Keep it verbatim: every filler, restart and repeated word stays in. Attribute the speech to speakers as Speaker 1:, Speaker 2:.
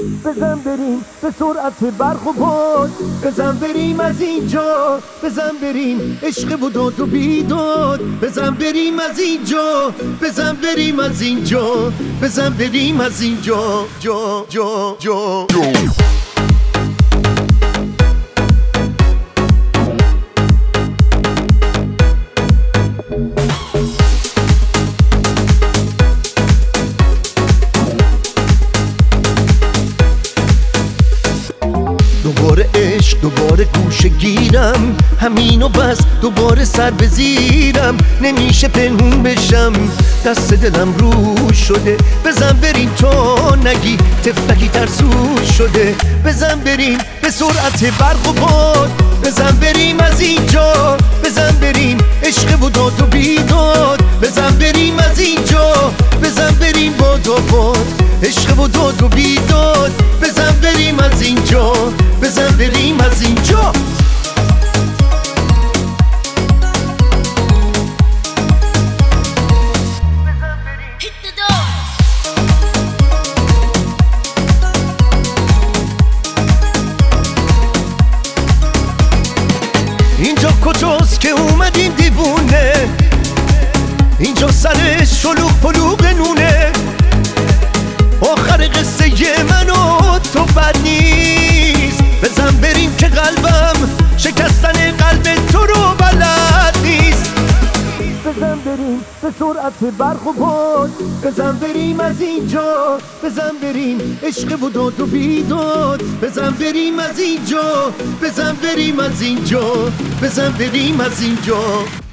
Speaker 1: بزن بریم به سرعت برق و باد، بزن بریم از اینجا، بزن بریم عشق و داد و بیداد، بزن بریم از اینجا، بزن بریم از اینجا، بزن بریم از اینجا جا جا جا دوباره عشق، دوباره گوشه گیرم، همینو بس دوباره سر بزیرم، نمیشه پنهون بشم، دست دلم رو شده، بزن بریم تا نگی تفلکی ترسو شده، بزن بریم به سرعت برق و باد، بزن بریم از اینجا، بزن بریم عشق و داد و بیداد، بزن بریم از اینجا، بزن بریم باد و باد، عشق و داد و بیداد، بزن بریم از اینجا، بزن بریم از اینجا. اینجا کجاست که اومدیم دیوونه، اینجا سرش شلوغ پلوغ نونه، آخر قصه من و تو بد نیست، بزن بریم که قلبم شکستن قلب تو رو بلد نیست، بزن بریم به سرعت برق و باد، بزن بریم از اینجا، بزن بریم عشق و داد و بیداد، بزن بریم از اینجا، بزن بریم از اینجا، بزن بریم از اینجا.